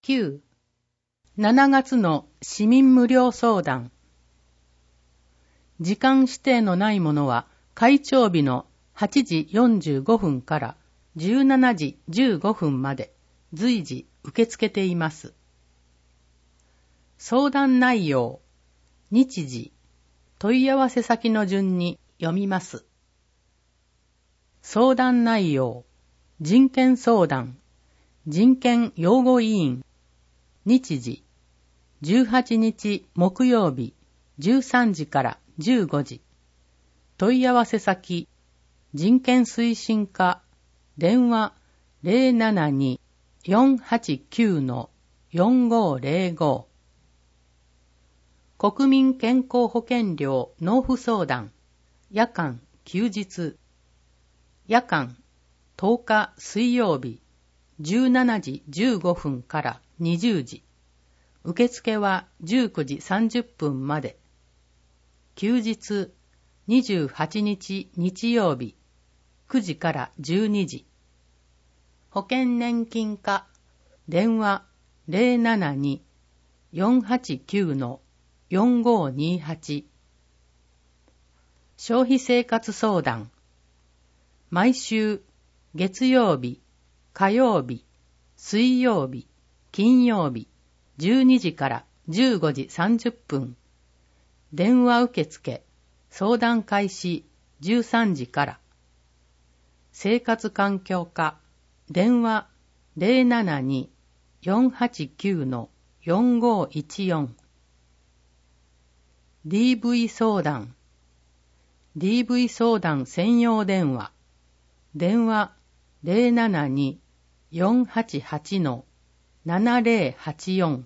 9. 7月の市民無料相談。時間指定のないものは開帳日の8時45分から17時15分まで随時受け付けています。相談内容、日時、問い合わせ先の順に読みます。相談内容、人権相談、人権擁護委員、日時、18日木曜日13時から15時。問い合わせ先、人権推進課、電話 072-489-4505。国民健康保険料納付相談、夜間、休日。夜間、10日水曜日、17時15分から20時。受付は19時30分まで。休日、28日日曜日、9時から12時。保険年金課、電話 072-489-4528。消費生活相談。毎週、月曜日、火曜日、水曜日、金曜日、12時から15時30分。電話受付、相談開始13時から。生活環境課、電話 072-489-4514。DV 相談。DV 相談専用電話。電話 072-488-7084。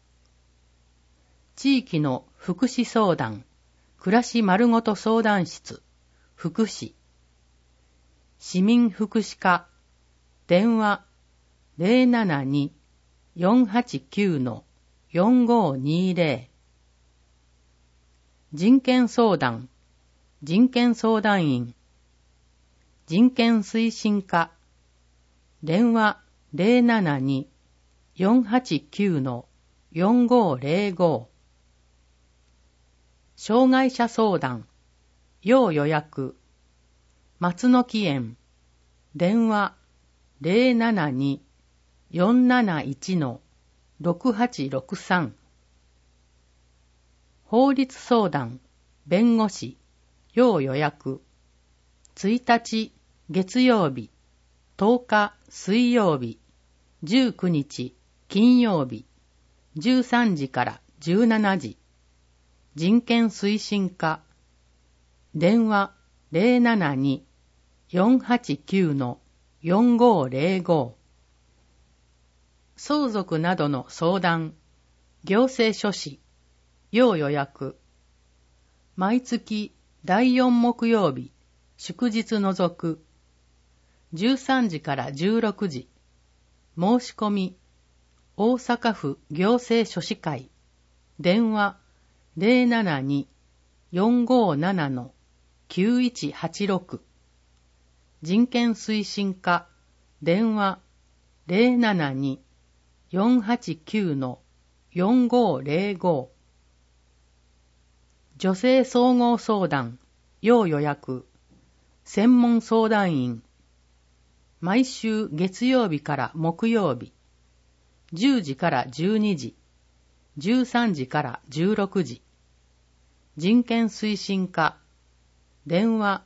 地域の福祉相談、暮らし丸ごと相談室、福祉。市民福祉課、電話 072-489-4520。人権相談、人権相談員。人権推進課、電話 072-489-4505。障害者相談、要予約。松の木園、電話 072-471-6863。法律相談、弁護士、要予約。1日月曜日、10日水曜日、19日金曜日、13時から17時。人権推進課、電話 072-489-4505。相続などの相談、行政書士、要予約。毎月第4木曜日、祝日除く。13時から16時。申し込み、大阪府行政書士会。電話 072-457-9186。人権推進課、電話 072-489-4505。女性総合相談、要予約。専門相談員。毎週月曜日から木曜日。10時から12時。13時から16時。人権推進課。電話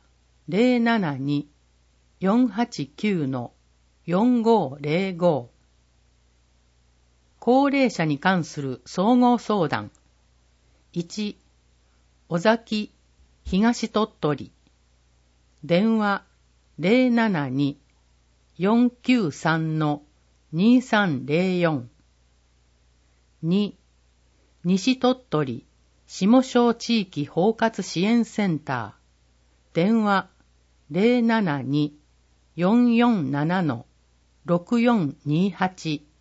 072-489-4505。高齢者に関する総合相談。1、尾崎、東鳥取。電話 072-493-2304。2、西鳥取下小地域包括支援センター。電話 072-447-6428。